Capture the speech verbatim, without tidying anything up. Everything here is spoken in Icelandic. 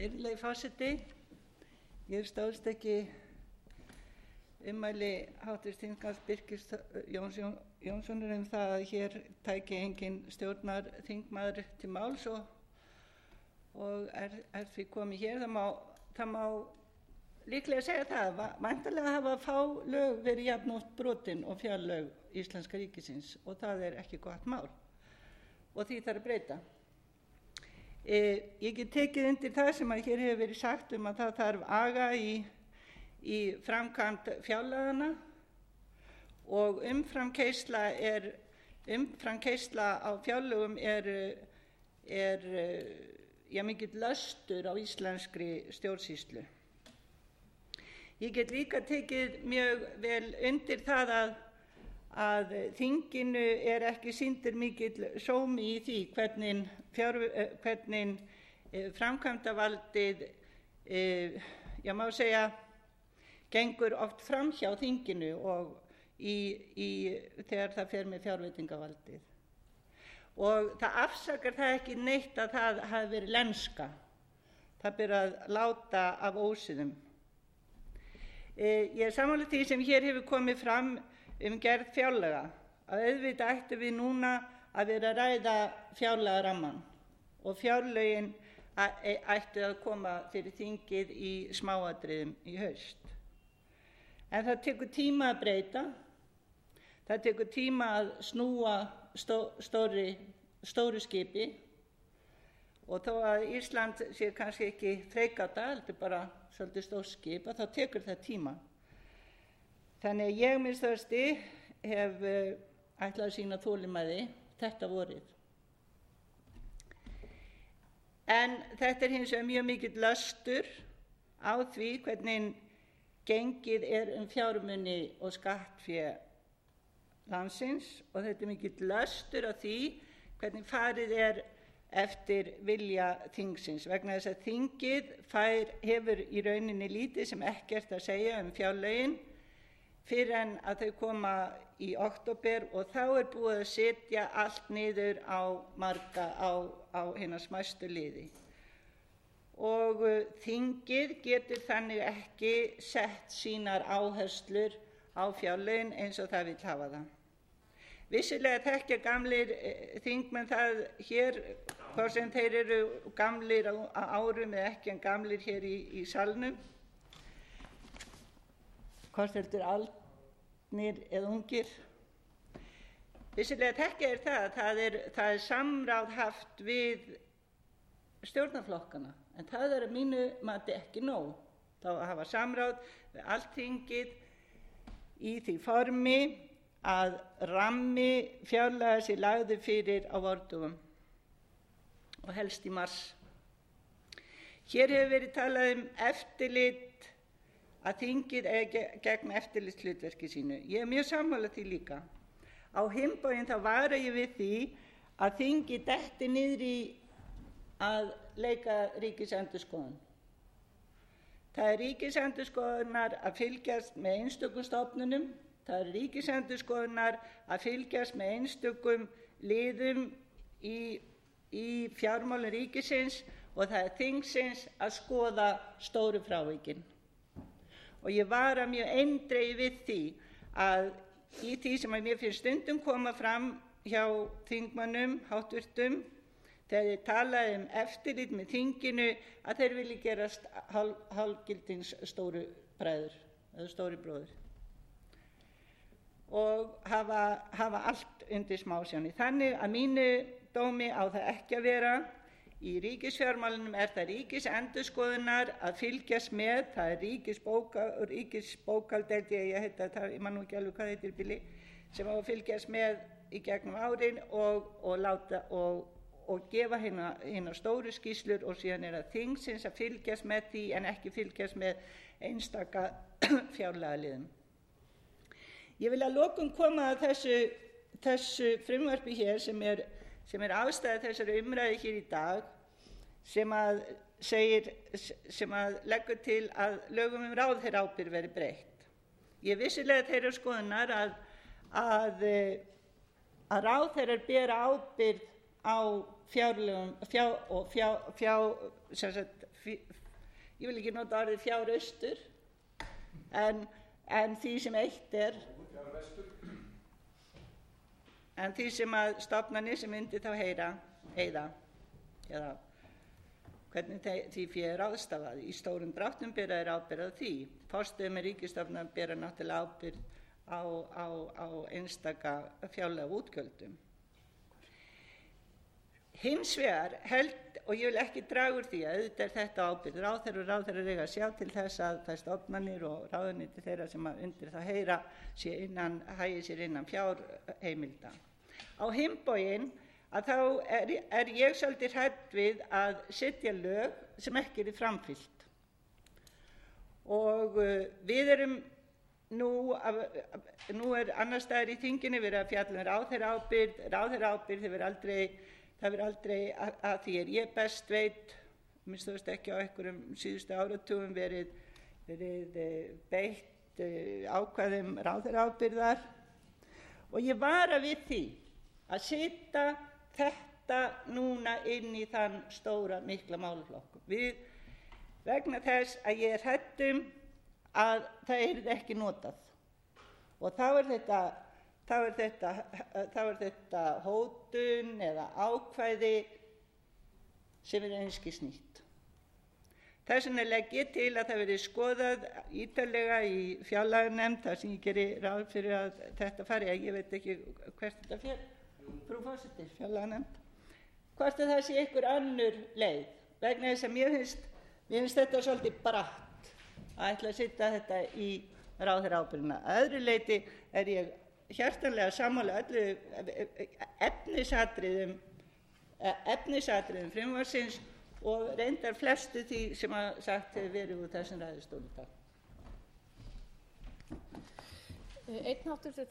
Virðulegi forseti, ég stóðst ekki ummæli háttvirts þingmanns Birkis Jóns Jónssonar um það að hér tæki engin stjórnarþingmaður til máls og, og er, er því komið hér. Það má, það má líklega segja það, væntanlega hafa fá lög verið jafnótt brotin og fjárlög Íslenska ríkisins og það er ekki gott mál og því þarf að breyta. E, ég get tekið undir það sem að hér hefur verið sagt um að það þarf aga í, í framkvæmd fjárlagana og umframkeyrsla er umframkeyrsla á fjárlögum er, er ja, mikill löstur á íslenskri stjórnsýslu. Ég get líka tekið mjög vel undir það að að þinginu er ekki sýndur mikill sómi í því hvernig, fjár, hvernig framkvæmdavaldið, ég má segja, gengur oft fram hjá þinginu og í, í, þegar það fer með fjárveitingavaldið. Og það afsakar það ekki neitt að það hafi verið lenska. Það ber að láta af ósiðum. Ég er sammála því sem hér hefur komið fram um gerð fjárlaga, að auðvitað ættum við núna að vera að ræða fjárlagarammann og fjárlögin ættu að koma fyrir þingið í smáatriðum í haust. En það tekur tíma að breyta, það tekur tíma að snúa stó, stóri, stóru skipi og þó að Ísland sé kannski ekki freigata, heldur bara svolítið stór skip, þá tekur það tíma. Þannig að ég minnst þörsti hef uh, ætlað að sýna þolinmæði þetta vorið. En þetta er hins vegar mjög mikill löstur á því hvernig gengið er um fjármuni og skattfé landsins og þetta er mikill löstur á því hvernig farið er eftir vilja þingsins vegna þess að þingið fær, hefur í rauninni lítið sem ekkert að segja um fjárlögin fyrir en að þau koma í október og þá er búið að setja allt niður á marga á, á hina smæstu liði. Og uh, þingið getur þannig ekki sett sínar áherslur á fjárlögin eins og það vill hafa það. Vissulega þekkja gamlir eh, þingmenn það hér, hvort sem þeir eru gamlir á, á árum eða ekki en gamlir hér í, í salnum, hvort heldur aldnir eða ungir. Vissulega þekkja er það, það er, það er samráð haft við stjórnarflokkana, en það er að mínu mati ekki nóg. Þá að hafa samráð við allt þingið í því formi að rammi fjárlaga sé lagður fyrir á vordögum og helst í mars. Hér hefur verið talað um eftirlit að þingið eigi gegn eftirlitshlutverki sínu. Ég er mjög sammála því líka. Á hinn bóginn þá vara ég við því að þingið detti niður í að leika ríkisendurskoðun. Það er ríkisendurskoðunar að fylgjast með einstökum stofnunum, það er ríkisendurskoðunar að fylgjast með einstökum liðum í, í fjármálum ríkisins og það er þingsins að skoða stóru frávikin. Og ég vara mjög eindregið við því að í því sem að mér finnst stundum koma fram hjá þingmönnum, háttvirtum, þegar þeir tala um eftirlit með þinginu, að þeir vilji gerast hálfgildings stóru bræður, eða stóri bróður. Og hafa, hafa allt undir smásjáni. Þannig að mínu dómi á það ekki að vera. Í ríkisfjármálunum er það ríkisendurskoðunar að fylgjast með, það er ríkisbóka, ríkisbókaldeild, ég heita það, ég man nú ekki alveg hvað heitir bili, sem á að fylgjast með í gegnum árin og, og, láta, og, og gefa hérna, hérna stóru skýrslur og síðan er það þingsins að fylgjast með því en ekki fylgjast með einstaka fjárlagaliðum. Ég vil að lokum koma að þessu, þessu frumvarpi hér sem er sem er ástæða þessari umræðu hér í dag, sem að, segir, sem að leggur til að lögum um ráðherraábyrgð verði breytt. Ég vissilega þeirra skoðunar að, að, að ráðherrar bera ábyrgð á fjárlegum, fjár og fjár, fjár, sem sagt, fjár, ég vil ekki nota orðið fjáraustur, en, en því sem eitt er, en því sem að stofnanir sem myndi þá heyra, eyða, eða hvernig því fé er ráðstafað. Í stórum dráttum bera þeir ábyrgð á því. Forstöðumenn ríkisstofnana bera náttúrulega ábyrgð á, á, á einstaka fjárlega útgjöldum. Hins vegar held, og ég vil ekki draga úr því að auðvitað er þetta ábyrgð ráðherra og ráðherrar eiga að sjá til þess að þær stofnanir og ráðuneyti þeirra sem undir það heyra sé innan, hagi sér innan fjárheimilda. Á hinn bóginn að þá er, er ég svolítið hrædd við að setja lög sem ekki eru framfylgt. Og uh, við erum nú, að, nú er annars staðar í þinginu verið að fjalla um ráðherraábyrgð, ráðherraábyrgð hefur aldrei, það hefur aldrei að, að því er ég best veit, minnst þú veist ekki á einhverjum síðustu áratugum verið, verið beitt uh, ákvæðum ráðherraábyrgðar, og ég vara við því að setja þetta núna inn í þann stóra mikla málaflokk. Við, vegna þess að ég er hrædd um að það yrði ekki notað. Og þá er þetta, þá er þetta, þá er þetta hótun eða ákvæði sem er einskis nýtt. Þess vegna legg ég til að það verði skoðað ítarlega í fjárlaganefnd, þar sem ég geri ráð fyrir að þetta fari, að ég veit ekki hvert þetta fer. Frú forseti, fjárlaganefnd, hvort að það sé einhver önnur leið, vegna þess að mér finnst, mér finnst þetta svolítið bratt að ætla að setja þetta í ráðherraábyrgðina. Að öðru leyti er ég hjartanlega sammála öllu efnisatriðum, efnisatriðum frumvarpsins og reyndar flestu því sem að sagt hefur verið úr þessum ræðustóli. Einn háttvirtur